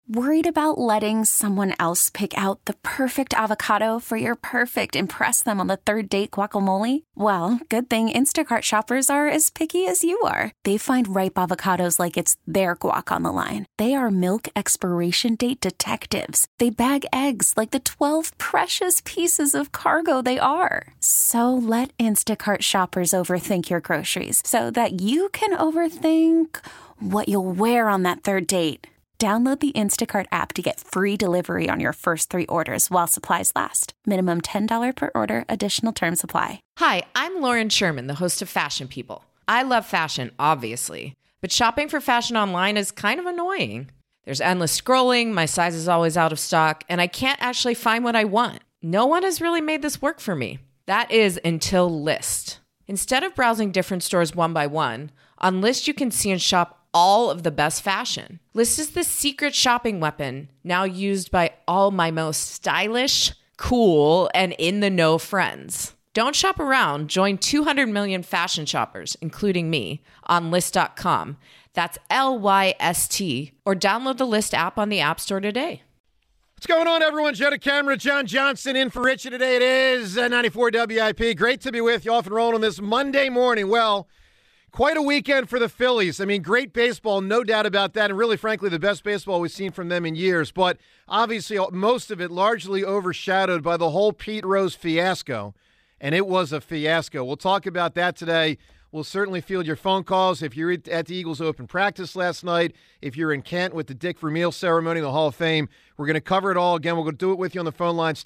Worried about letting someone else pick out the perfect avocado for your perfect impress them on the third date guacamole? Well, good thing Instacart shoppers are as picky as you are. They find ripe avocados like it's their guac on the line. They are milk expiration date detectives. They bag eggs like the 12 precious pieces of cargo they are. So let Instacart shoppers overthink your groceries so that you can overthink what you'll wear on that third date. Download the Instacart app to get free delivery on your first 3 orders while supplies last. Minimum $10 per order. Additional terms apply. Hi, I'm Lauren Sherman, the host of Fashion People. I love fashion, obviously, but shopping for fashion online is kind of annoying. There's endless scrolling, my size is always out of stock, and I can't actually find what I want. No one has really made this work for me. That is until Lyst. Instead of browsing different stores one by one, on Lyst you can see and shop all of the best fashion. Lyst is the secret shopping weapon now used by all my most stylish, cool, and in-the-know friends. Don't shop around. Join 200 million fashion shoppers, including me, on Lyst.com. That's Lyst, or download the Lyst app on the App Store today. What's going on, everyone? Jenna Camera, John Johnson in for Richie today. It is 94 WIP. Great to be with you off and rolling on this Monday morning. Well, quite a weekend for the Phillies. I mean, great baseball, no doubt about that, and really, frankly, the best baseball we've seen from them in years. But obviously, most of it largely overshadowed by the whole Pete Rose fiasco, and it was a fiasco. We'll talk about that today. We'll certainly field your phone calls. If you're at the Eagles open practice last night, if you're in Kent with the Dick Vermeil ceremony in the Hall of Fame, we're going to cover it all. Again, we're going to do it with you on the phone lines,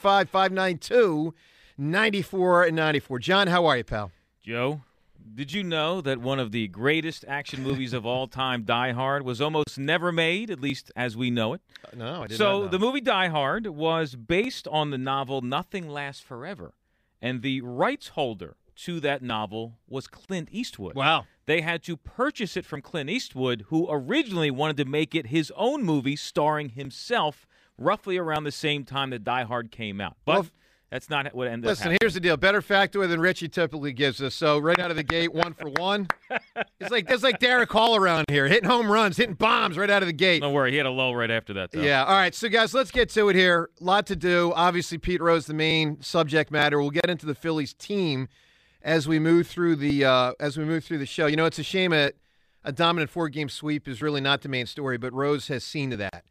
215-592-9494. John, how are you, pal? Joe, did you know that one of the greatest action movies of all time, Die Hard, was almost never made, at least as we know it? No, I did not So know. the movie Die Hard was based on the novel Nothing Lasts Forever, and the rights holder to that novel was Clint Eastwood. Wow. They had to purchase it from Clint Eastwood, who originally wanted to make it his own movie starring himself roughly around the same time that Die Hard came out. But that's not what ended up Listen, happening. here's the deal. Better factoid than Richie typically gives us. So right out of the gate, 1 for 1. It's like Derek Hall around here, hitting home runs, hitting bombs right out of the gate. Don't worry, he had a lull right after that, though. Yeah. All right. So, guys, let's get to it here. A lot to do. Obviously, Pete Rose, the main subject matter. We'll get into the Phillies team as we move through the show. You know, it's a shame a dominant 4-game sweep is really not the main story, but Rose has seen to that.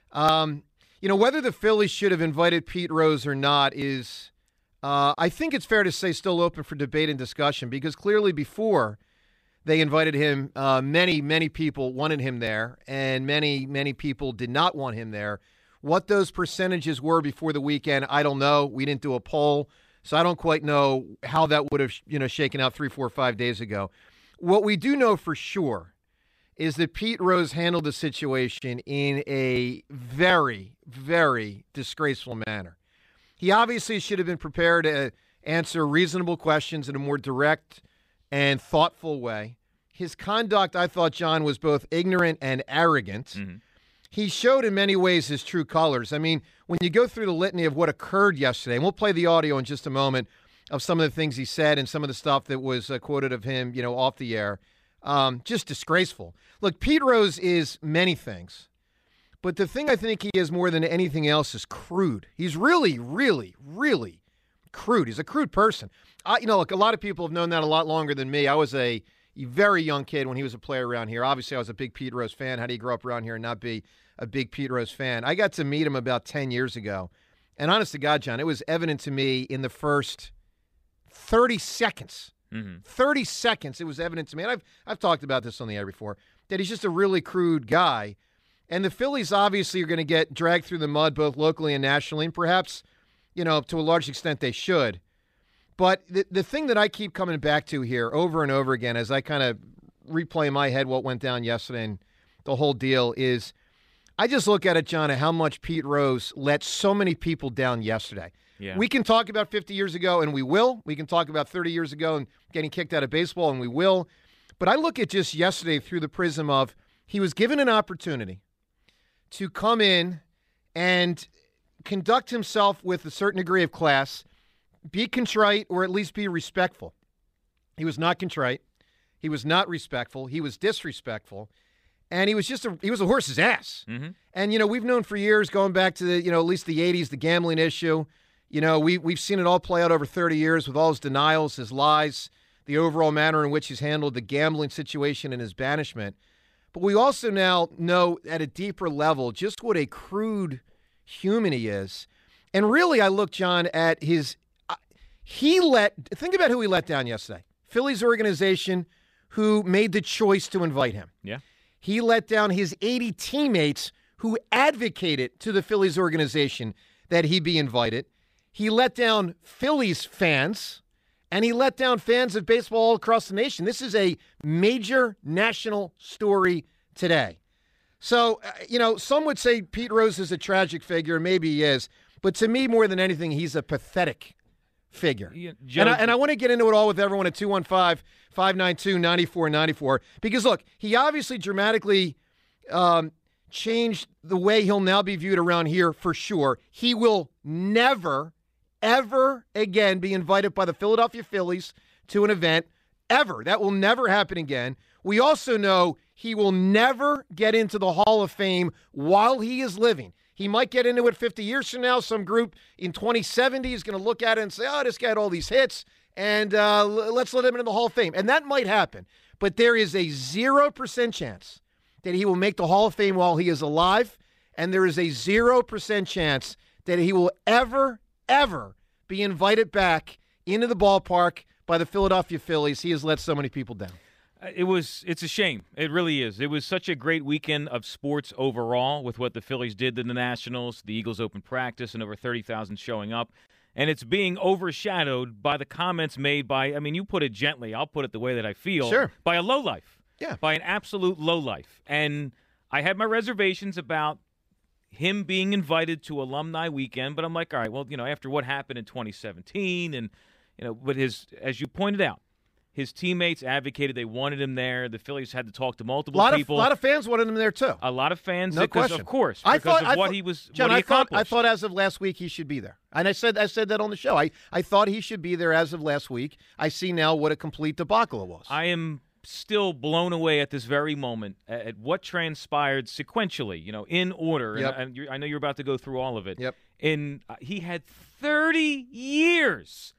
You know, whether the Phillies should have invited Pete Rose or not is, I think it's fair to say, still open for debate and discussion, because clearly before they invited him, many people wanted him there, and many people did not want him there. What those percentages were before the weekend, I don't know. We didn't do a poll, so I don't quite know how that would have, shaken out 3, 4, 5 days ago. What we do know for sure is that Pete Rose handled the situation in a very, very disgraceful manner. He obviously should have been prepared to answer reasonable questions in a more direct and thoughtful way. His conduct, I thought, John, was both ignorant and arrogant. Mm-hmm. He showed in many ways his true colors. I mean, when you go through the litany of what occurred yesterday, and we'll play the audio in just a moment of some of the things he said and some of the stuff that was quoted of him, off the air, just disgraceful. Look, Pete Rose is many things, but the thing I think he is more than anything else is crude. He's really, really, really crude. He's a crude person. Look, a lot of people have known that a lot longer than me. I was a very young kid when he was a player around here. Obviously, I was a big Pete Rose fan. How do you grow up around here and not be a big Pete Rose fan? I got to meet him about 10 years ago. And honest to God, John, it was evident to me in the first 30 seconds. Mm-hmm. 30 seconds, it was evident to me. And I've talked about this on the air before, that he's just a really crude guy. And the Phillies obviously are going to get dragged through the mud both locally and nationally. And perhaps, to a large extent, they should. But the thing that I keep coming back to here over and over again as I kind of replay in my head what went down yesterday and the whole deal is I just look at it, John, at how much Pete Rose let so many people down yesterday. Yeah. We can talk about 50 years ago, and we will. We can talk about 30 years ago and getting kicked out of baseball, and we will. But I look at just yesterday through the prism of he was given an opportunity to come in and conduct himself with a certain degree of class, be contrite, or at least be respectful. He was not contrite. He was not respectful. He was disrespectful. and he was a horse's ass. Mm-hmm. And we've known for years, going back to the at least the '80s, the gambling issue. We've seen it all play out over 30 years with all his denials, his lies, the overall manner in which he's handled the gambling situation and his banishment. But we also now know at a deeper level just what a crude human he is. And really, I look, John, at his think about who he let down yesterday. Phillies organization who made the choice to invite him. Yeah. He let down his 80 teammates who advocated to the Phillies organization that he be invited. He let down Phillies fans, and he let down fans of baseball all across the nation. This is a major national story today. So, some would say Pete Rose is a tragic figure, and maybe he is. But to me, more than anything, he's a pathetic figure. Yeah, and I want to get into it all with everyone at 215-592-9494. Because, look, he obviously dramatically changed the way he'll now be viewed around here for sure. He will never, ever again be invited by the Philadelphia Phillies to an event, ever. That will never happen again. We also know he will never get into the Hall of Fame while he is living. He might get into it 50 years from now. Some group in 2070 is going to look at it and say, this guy had all these hits, and let's let him into the Hall of Fame. And that might happen. But there is a 0% chance that he will make the Hall of Fame while he is alive, and there is a 0% chance that he will ever be invited back into the ballpark by the Philadelphia Phillies. He has let so many people down. It's a shame. It really is. It was such a great weekend of sports overall with what the Phillies did to the Nationals, the Eagles open practice, and over 30,000 showing up. And it's being overshadowed by the comments made by, you put it gently, I'll put it the way that I feel, sure, by a lowlife. Yeah. By an absolute lowlife. And I had my reservations about him being invited to alumni weekend, but I'm like, all right, well, after what happened in 2017 and, but as you pointed out, his teammates advocated they wanted him there. The Phillies had to talk to multiple people. A lot of fans wanted him there, too. A lot of fans, no question. Of course, because of what he accomplished. I thought as of last week he should be there. And I said that on the show. I thought he should be there as of last week. I see now what a complete debacle it was. I am still blown away at this very moment at what transpired sequentially, in order. Yep. And I know you're about to go through all of it. Yep. He had 30 years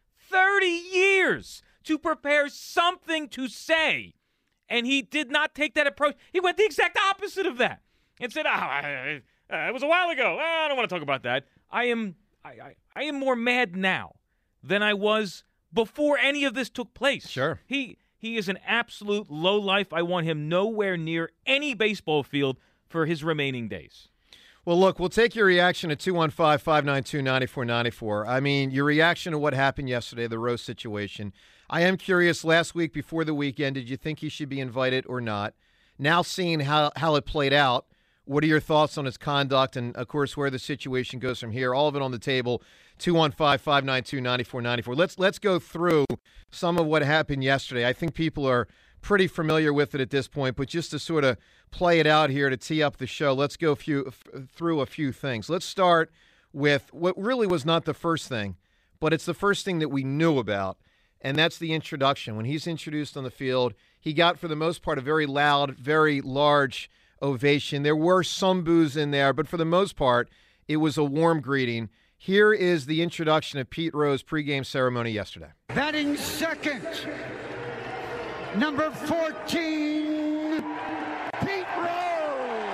to prepare something to say, and he did not take that approach. He went the exact opposite of that and said, it was a while ago. I don't want to talk about that. I am more mad now than I was before any of this took place. Sure. He is an absolute lowlife. I want him nowhere near any baseball field for his remaining days. Well, look, we'll take your reaction at 215-592-9494. Your reaction to what happened yesterday, the Rose situation. I am curious, last week before the weekend, did you think he should be invited or not? Now seeing how it played out, what are your thoughts on his conduct and, of course, where the situation goes from here? All of it on the table, 215-592-9494. Let's go through some of what happened yesterday. I think people are pretty familiar with it at this point, but just to sort of play it out here to tee up the show, let's go through a few things. Let's start with what really was not the first thing, but it's the first thing that we knew about, and that's the introduction. When he's introduced on the field, he got, for the most part, a very loud, very large ovation. There were some boos in there, but for the most part, it was a warm greeting. Here is the introduction of Pete Rose pregame ceremony yesterday. Batting second, number 14, Pete Rose.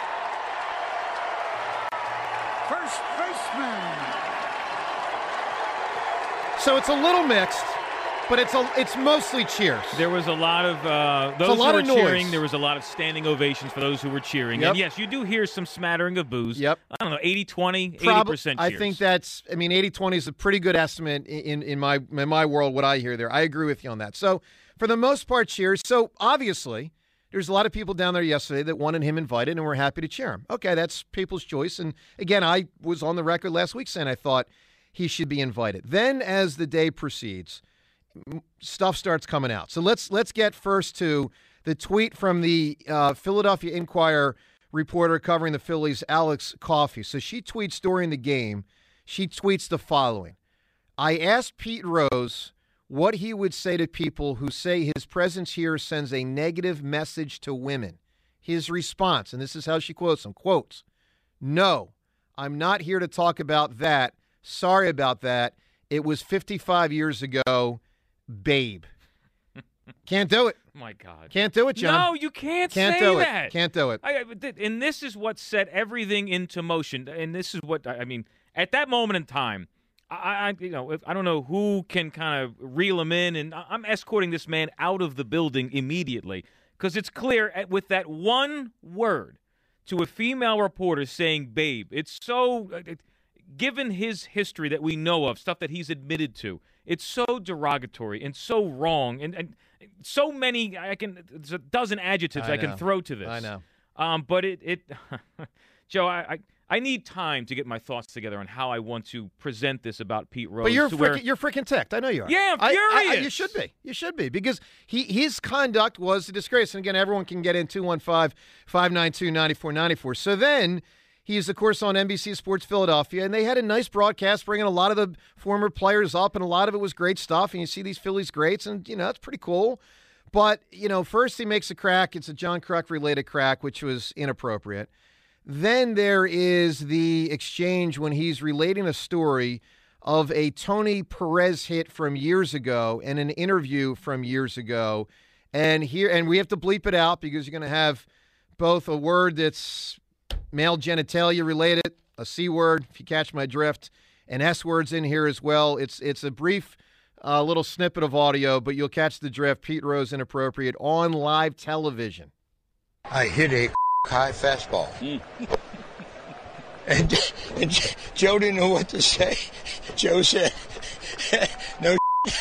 First baseman. So it's a little mixed, but it's mostly cheers. There was a lot of those who were cheering. There was a lot of standing ovations for those who were cheering. Yep. And yes, you do hear some smattering of boos. Yep. I don't know, 80-20, 80% cheers. I think that's, 80-20 is a pretty good estimate in my world, what I hear there. I agree with you on that. So for the most part, cheers. So obviously, there's a lot of people down there yesterday that wanted him invited and were happy to cheer him. Okay, that's people's choice. And again, I was on the record last week saying I thought he should be invited. Then as the day proceeds, stuff starts coming out. So let's get first to the tweet from the Philadelphia Inquirer reporter covering the Phillies, Alex Coffey. So she tweets during the game, she tweets the following. I asked Pete Rose what he would say to people who say his presence here sends a negative message to women. his response, and this is how she quotes him, quotes, "No, I'm not here to talk about that. Sorry about that. It was 55 years ago, babe." Can't do it. My God. Can't do it, John. No, you can't say do that. It. Can't do it. And this is what set everything into motion. And this is what I mean. At that moment in time, I don't know who can kind of reel him in, and I'm escorting this man out of the building immediately because it's clear with that one word to a female reporter saying "babe." It's so, given his history that we know of, stuff that he's admitted to, it's so derogatory and so wrong, and so many. There's a dozen adjectives I can throw to this. I know. But Joe, I need time to get my thoughts together on how I want to present this about Pete Rose. But you're freaking ticked. I know you are. Yeah, I'm furious. You should be. You should be because his conduct was a disgrace. And again, everyone can get in 215-592-9494. So then he's, of course, on NBC Sports Philadelphia, and they had a nice broadcast bringing a lot of the former players up, and a lot of it was great stuff. And you see these Phillies greats, and, that's pretty cool. But, first he makes a crack. It's a John Kruk-related crack, which was inappropriate. Then there is the exchange when he's relating a story of a Tony Perez hit from years ago and an interview from years ago. And we have to bleep it out because you're going to have both a word that's male genitalia related, a C word, if you catch my drift, and S words in here as well. It's a brief little snippet of audio, but you'll catch the drift. Pete Rose inappropriate on live television. I hit a high fastball. And Joe didn't know what to say. Joe said, no.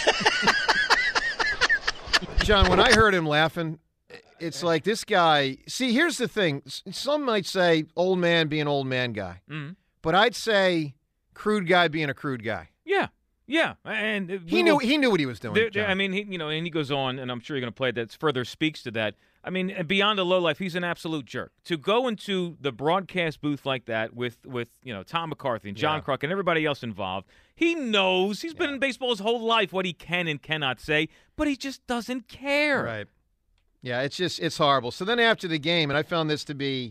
John, when I heard him laughing, it's like this guy. See, here's the thing. Some might say old man being old man guy. Mm-hmm. But I'd say crude guy being a crude guy. Yeah, and he knew what he was doing. I mean, and he goes on, and I'm sure you're going to play that further speaks to that. I mean, beyond a lowlife, he's an absolute jerk. To go into the broadcast booth like that with Tom McCarthy and John Kruk and everybody else involved, he knows he's been in baseball his whole life what he can and cannot say, but he just doesn't care. Right. Yeah, it's horrible. So then after the game, and I found this to be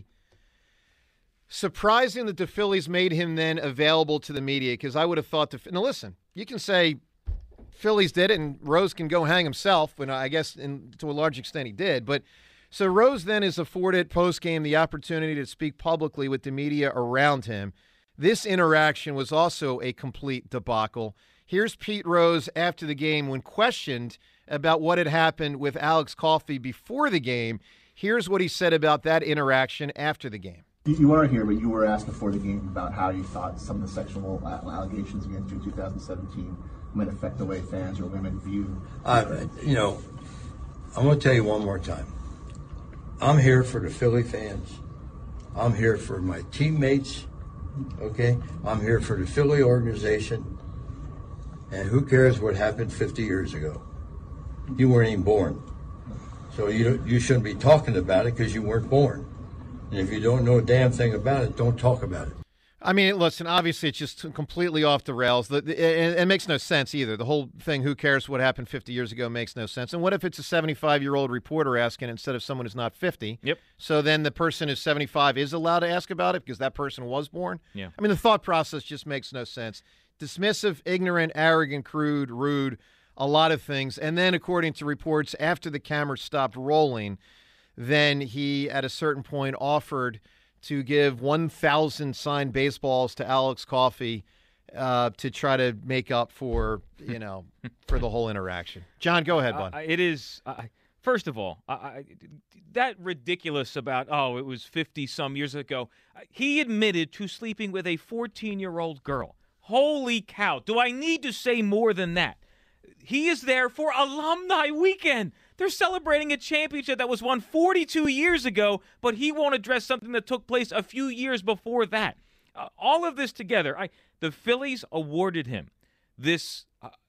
surprising that the Phillies made him then available to the media, because I would have thought now listen, you can say Phillies did it and Rose can go hang himself, and I guess to a large extent he did. But so Rose then is afforded post-game the opportunity to speak publicly with the media around him. This interaction was also a complete debacle. Here's Pete Rose after the game when questioned about what had happened with Alex Coffey before the game. Here's what he said about that interaction after the game. You weren't here, but you were asked before the game about how you thought some of the sexual allegations against you in 2017 might affect the way fans or women view. I'm going to tell you one more time. I'm here for the Philly fans. I'm here for my teammates. Okay? I'm here for the Philly organization. And who cares what happened 50 years ago? You weren't even born. So you shouldn't be talking about it because you weren't born. And if you don't know a damn thing about it, don't talk about it. I mean, listen, obviously it's just completely off the rails. It makes no sense either. The whole thing, who cares what happened 50 years ago, makes no sense. And what if it's a 75-year-old reporter asking instead of someone who's not 50? Yep. So then the person who's 75 is allowed to ask about it because that person was born? Yeah. I mean, the thought process just makes no sense. Dismissive, ignorant, arrogant, crude, rude, a lot of things. And then, according to reports, after the camera stopped rolling, then he, at a certain point, offered to give 1,000 signed baseballs to Alex Coffey to try to make up for, for the whole interaction. John, go ahead, bud. It is, first of all, that ridiculous about, it was 50-some years ago. He admitted to sleeping with a 14-year-old girl. Holy cow. Do I need to say more than that? He is there for Alumni Weekend. They're celebrating a championship that was won 42 years ago, but he won't address something that took place a few years before that. All of this together, the Phillies awarded him this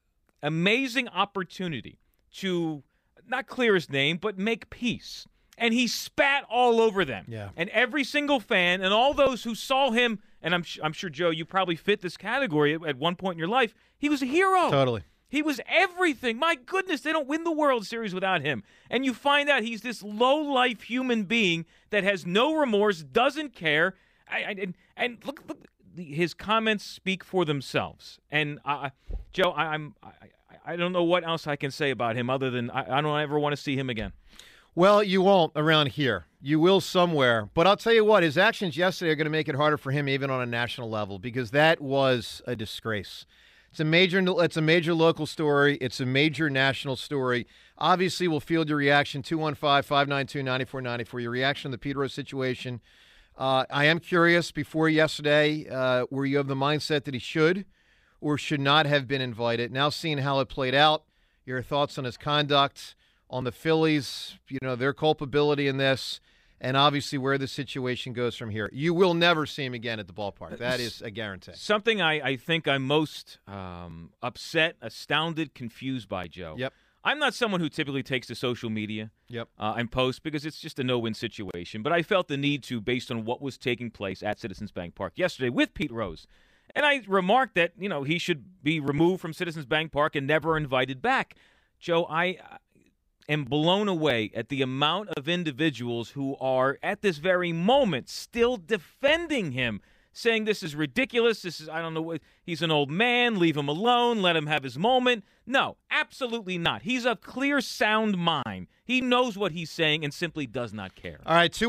amazing opportunity to not clear his name, but make peace. And he spat all over them. Yeah. And every single fan and all those who saw him, and I'm sure, Joe, you probably fit this category at one point in your life, he was a hero. Totally. He was everything. My goodness, they don't win the World Series without him. And you find out he's this low-life human being that has no remorse, doesn't care. And look, his comments speak for themselves. And Joe, I don't know what else I can say about him other than I don't ever want to see him again. Well, you won't around here. You will somewhere. But I'll tell you what, his actions yesterday are going to make it harder for him even on a national level because that was a disgrace. It's a major local story. It's a major national story. Obviously, we'll field your reaction, 215-592-9490 your reaction to the Pete Rose situation. I am curious, before yesterday, were you of the mindset that he should or should not have been invited? Now seeing how it played out, your thoughts on his conduct, on the Phillies, their culpability in this, and obviously where the situation goes from here. You will never see him again at the ballpark. That is a guarantee. Something I think I'm most upset, astounded, confused by, Joe. Yep. I'm not someone who typically takes to social media and posts because it's just a no-win situation. But I felt the need to, based on what was taking place at Citizens Bank Park yesterday with Pete Rose. And I remarked that, he should be removed from Citizens Bank Park and never invited back. Joe, I am blown away at the amount of individuals who are, at this very moment, still defending him, saying this is ridiculous, I don't know what, he's an old man, leave him alone, let him have his moment. No, absolutely not. He's of clear, sound mind. He knows what he's saying and simply does not care. All right,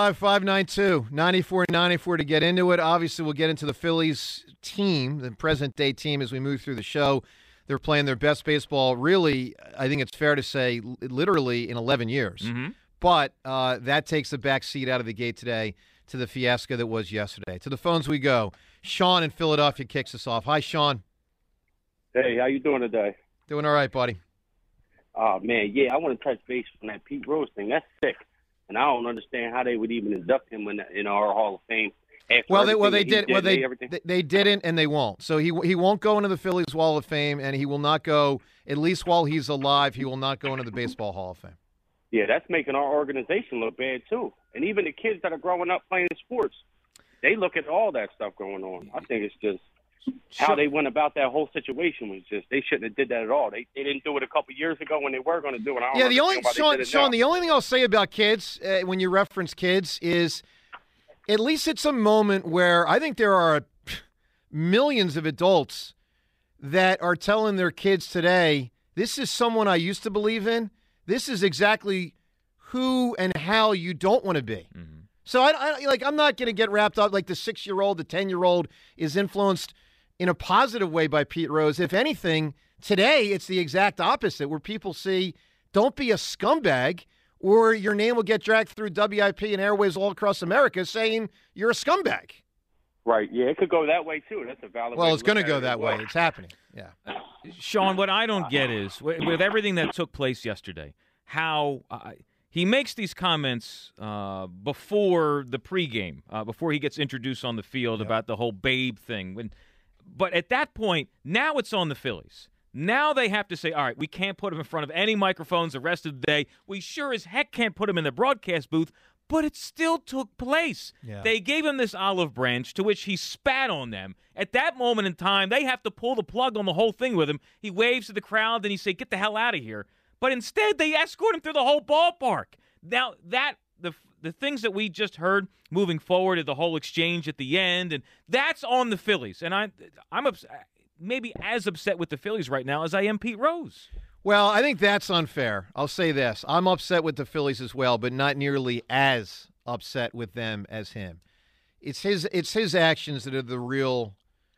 215-592-9494 to get into it. Obviously, we'll get into the Phillies team, the present-day team, as we move through the show. They're playing their best baseball, really, I think it's fair to say, literally in 11 years. Mm-hmm. But that takes a back seat out of the gate today to the fiasco that was yesterday. To the phones we go. Sean in Philadelphia kicks us off. Hi, Sean. Hey, how you doing today? Doing all right, buddy. Oh, man, yeah, I want to touch base on that Pete Rose thing. That's sick. And I don't understand how they would even induct him in our Hall of Fame. They didn't, and they won't. So he won't go into the Phillies Wall of Fame, and he will not go, at least while he's alive, he will not go into the Baseball Hall of Fame. Yeah, that's making our organization look bad, too. And even the kids that are growing up playing sports, they look at all that stuff going on. I think it's just how they went about that whole situation was just, they shouldn't have did that at all. They didn't do it a couple years ago when they were going to do it. The only thing I'll say about kids, when you reference kids, is at least it's a moment where I think there are millions of adults that are telling their kids today, this is someone I used to believe in. This is exactly who and how you don't want to be. Mm-hmm. So I'm not going to get wrapped up like the 6-year-old, the 10-year-old is influenced in a positive way by Pete Rose. If anything, today it's the exact opposite, where people see, don't be a scumbag, or your name will get dragged through WIP and airways all across America saying you're a scumbag. Right. Yeah, it could go that way, too. That's a valid way. Well, it's going to go that way. It's happening. Yeah. Sean, what I don't get is, with everything that took place yesterday, how he makes these comments before the pregame, before he gets introduced on the field about the whole Babe thing. But at that point, now it's on the Phillies. Now they have to say, all right, we can't put him in front of any microphones the rest of the day. We sure as heck can't put him in the broadcast booth, but it still took place. Yeah. They gave him this olive branch to which he spat on them. At that moment in time, they have to pull the plug on the whole thing with him. He waves to the crowd, and he say, get the hell out of here. But instead, they escort him through the whole ballpark. Now, the things that we just heard moving forward at the whole exchange at the end, and that's on the Phillies. And I'm maybe as upset with the Phillies right now as I am Pete Rose. Well, I think that's unfair. I'll say this. I'm upset with the Phillies as well, but not nearly as upset with them as him. It's his actions that are the real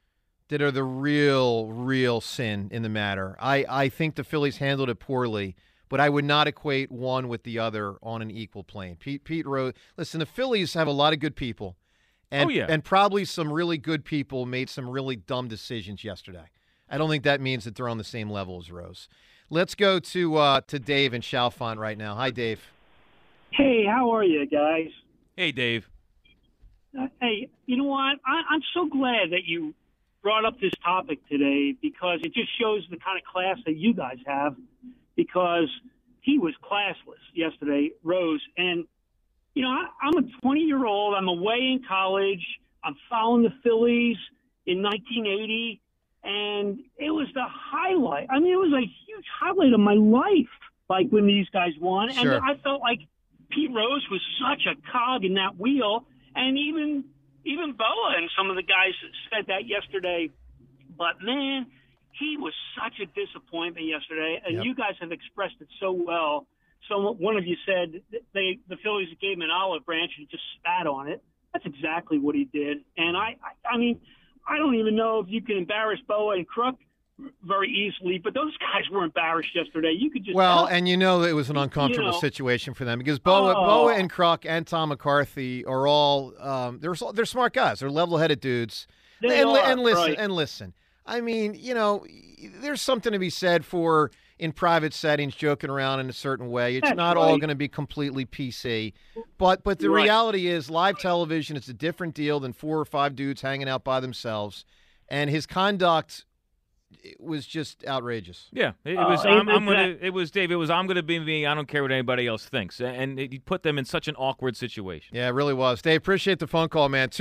sin in the matter. I think the Phillies handled it poorly, but I would not equate one with the other on an equal plane. Pete Rose, listen, the Phillies have a lot of good people. And probably some really good people made some really dumb decisions yesterday. I don't think that means that they're on the same level as Rose. Let's go to Dave in Chalfont right now. Hi, Dave. Hey, how are you guys? Hey, Dave. Hey, you know what? I'm so glad that you brought up this topic today because it just shows the kind of class that you guys have, because he was classless yesterday, Rose. And you know, I'm a 20-year-old. I'm away in college. I'm following the Phillies in 1980. And it was the highlight. I mean, it was a huge highlight of my life, like when these guys won. Sure. And I felt like Pete Rose was such a cog in that wheel. And even Boa and some of the guys said that yesterday. But, man, he was such a disappointment yesterday. And you guys have expressed it so well. So one of you said the Phillies gave him an olive branch and just spat on it. That's exactly what he did. And I mean, I don't even know if you can embarrass Boa and Crook very easily, but those guys were embarrassed yesterday. You could just and it was an uncomfortable situation for them because Boa and Crook and Tom McCarthy are all they're smart guys. They're level-headed dudes. Listen. I mean, there's something to be said for in private settings joking around in a certain way. It's not all going to be completely PC. But the reality is live television is a different deal than 4 or 5 dudes hanging out by themselves. And his conduct was just outrageous. Yeah, it was. I'm gonna be me. I don't care what anybody else thinks, and he put them in such an awkward situation. Yeah, it really was. Dave, appreciate the phone call, man.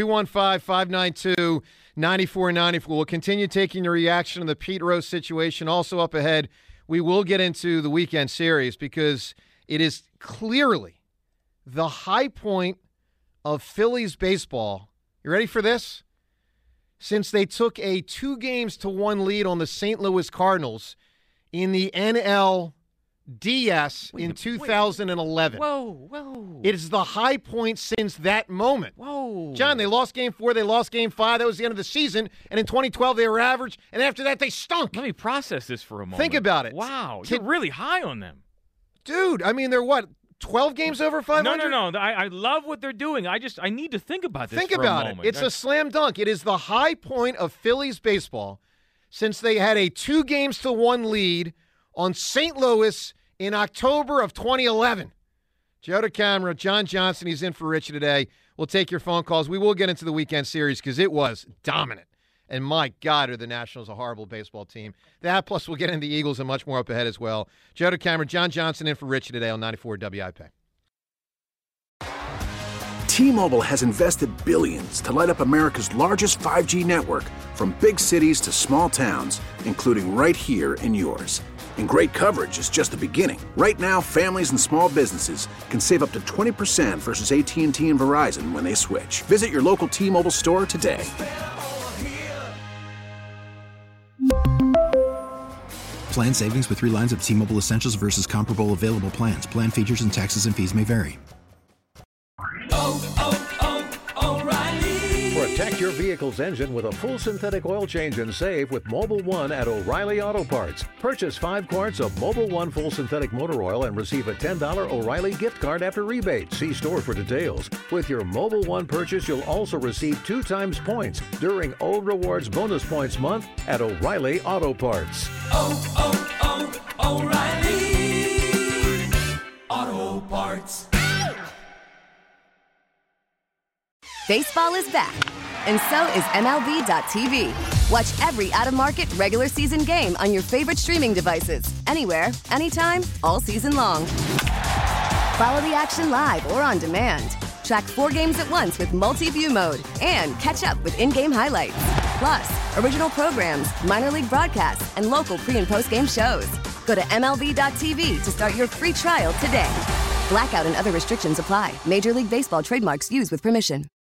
215-592-9494. We'll continue taking your reaction to the Pete Rose situation. Also up ahead, we will get into the weekend series because it is clearly the high point of Phillies baseball. You ready for this? Since they took a 2-1 lead on the St. Louis Cardinals in the NLDS in 2011. Whoa. It is the high point since that moment. Whoa. John, they lost Game 4, they lost Game 5. That was the end of the season. And in 2012, they were average. And after that, they stunk. Let me process this for a moment. Think about it. Wow. You're really high on them. Dude, I mean, they're what? 12 games over 500? No. I love what they're doing. I need to think about this for a moment. Think about it. It's a slam dunk. It is the high point of Phillies baseball since they had a 2-1 lead on St. Louis in October of 2011. Joe DeCamara, John Johnson, he's in for Richie today. We'll take your phone calls. We will get into the weekend series because it was dominant. And my God, are the Nationals a horrible baseball team. That, plus we'll get into the Eagles and much more up ahead as well. Joe DeCamara, John Johnson in for Richie today on 94 WIP. T-Mobile has invested billions to light up America's largest 5G network from big cities to small towns, including right here in yours. And great coverage is just the beginning. Right now, families and small businesses can save up to 20% versus AT&T and Verizon when they switch. Visit your local T-Mobile store today. Plan savings with 3 lines of T-Mobile Essentials versus comparable available plans. Plan features and taxes and fees may vary. O'Reilly. Protect your vehicle's engine with a full synthetic oil change and save with Mobil 1 at O'Reilly Auto Parts. Purchase 5 quarts of Mobil 1 full synthetic motor oil and receive a $10 O'Reilly gift card after rebate. See store for details. With your Mobil 1 purchase, you'll also receive 2 times points during O Rewards Bonus Points Month at O'Reilly Auto Parts. O'Reilly Auto Parts. Baseball is back, and so is MLB.tv. Watch every out-of-market regular season game on your favorite streaming devices, anywhere, anytime, all season long. Follow the action live or on demand. Track 4 games at once with multi-view mode and catch up with in-game highlights. Plus, original programs, minor league broadcasts, and local pre- and post-game shows. Go to MLB.tv to start your free trial today. Blackout and other restrictions apply. Major League Baseball trademarks used with permission.